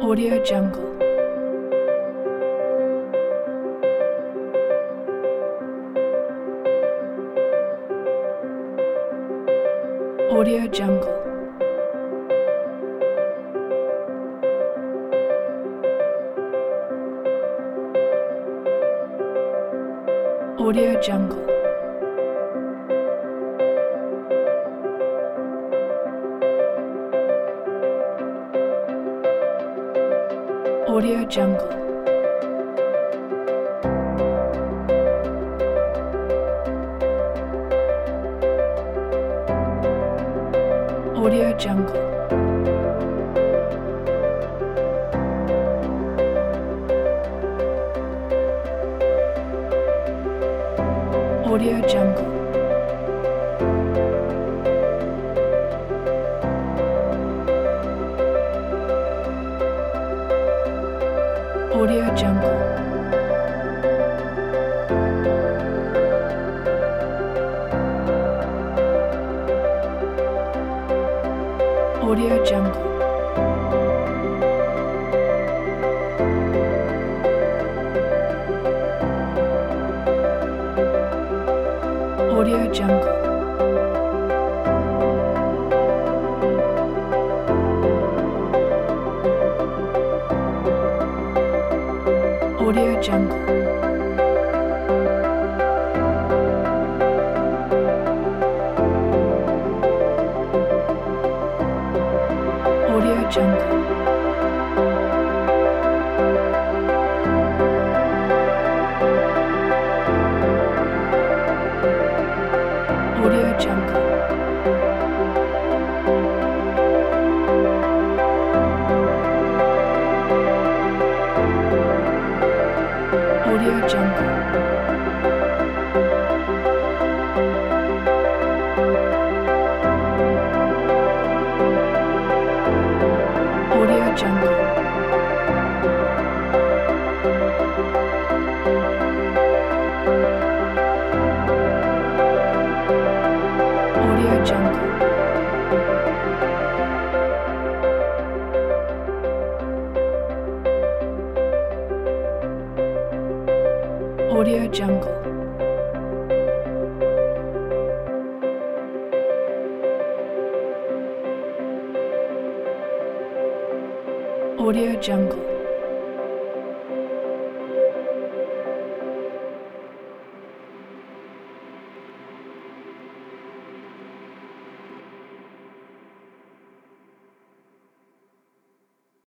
Audio Jungle. Audio Jungle. Audio Jungle. Audio Jungle. Audio Jungle. Audio Jungle. Audio Jungle. Audio Jungle. Audio Jungle. Audio Jungle. Audio Jungle. Audio Jungle. Audio Jungle. Audio Jungle. Audio Jungle. Audio Jungle. Audio Jungle.